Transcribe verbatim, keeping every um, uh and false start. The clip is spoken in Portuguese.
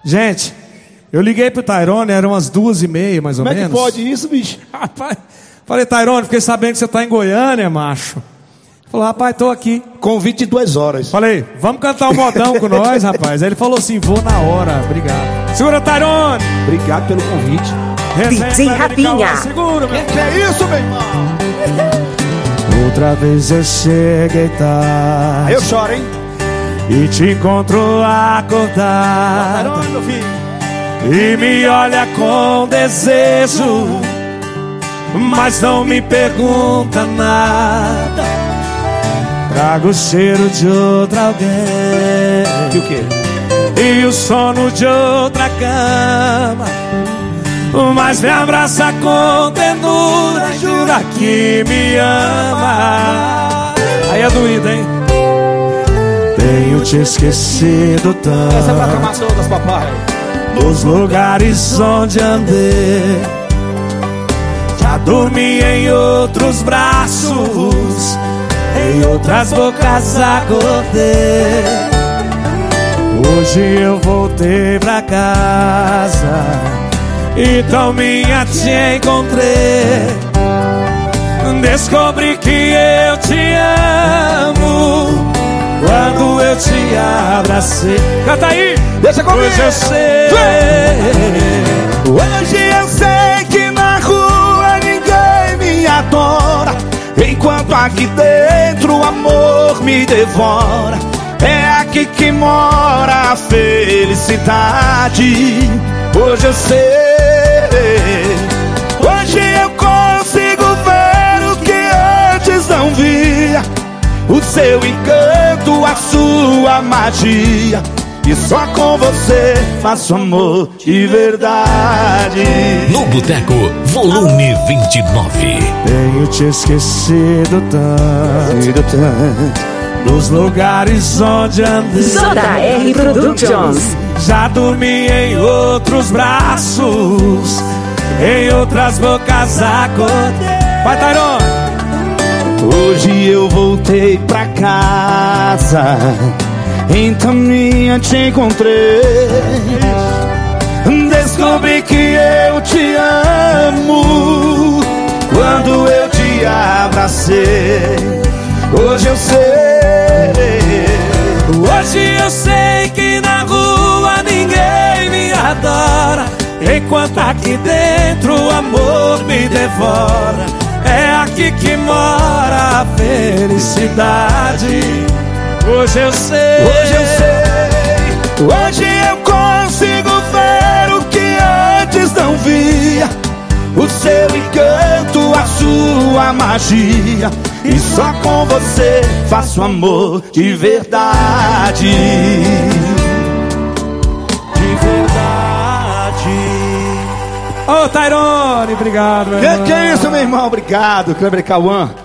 Gente, eu liguei pro Tairone, eram umas duas e meia, mais ou Como menos. Como é que pode isso, bicho? Rapaz, falei, Tairone, fiquei sabendo que você tá em Goiânia, macho. Falou, rapaz, tô aqui. Convite de duas horas. Falei, vamos cantar um modão com nós, rapaz. Aí ele falou assim, vou na hora, obrigado. Segura, Tairone. Obrigado pelo convite. D J Rapinha. Segura, meu. Que, que é isso, meu irmão? Outra vez eu cheguei tarde. Aí eu choro, hein? E te encontro acordado. Tairone, meu filho. E me olha com desejo, mas não me pergunta nada. Trago o cheiro de outra alguém. E o quê? E o sono de outra cama. Mas me abraça com ternura, jura que me ama. Aí é doído, hein? Tenho te esquecido tanto. Essa é pra aclamação das papai. Nos lugares onde andei, já dormi em outros braços, em outras bocas acordei. Hoje eu voltei pra casa e tão minha te encontrei. Descobri que eu te amo quando eu te abracei. Canta aí! Deixa comigo! Hoje eu sei. Hoje eu sei que na rua ninguém me adora, enquanto aqui dentro o amor me devora. É aqui que mora a felicidade. Hoje eu sei. Hoje eu consigo ver o que antes não via, o seu encanto, a sua magia. E só com você faço amor de verdade. No Boteco, volume vinte e nove. Tenho te esquecido tanto, tanto, nos lugares onde andei. J R Productions. Já dormi em outros braços, em outras bocas acordei. Vai, Tairone! Hoje eu voltei pra casa, então minha te encontrei. Descobri que eu te amo quando eu te abracei. Hoje eu sei. Hoje eu sei que na rua ninguém me adora, enquanto aqui dentro o amor me devora. É aqui que mora a felicidade. Hoje eu sei. Hoje eu sei. Hoje eu consigo ver o que antes não via, o seu encanto, a sua magia. E só com você faço amor de verdade. De verdade. Ô, Tairone, obrigado, meu Que irmão. que é isso, meu irmão? Obrigado, Kleber Cauã.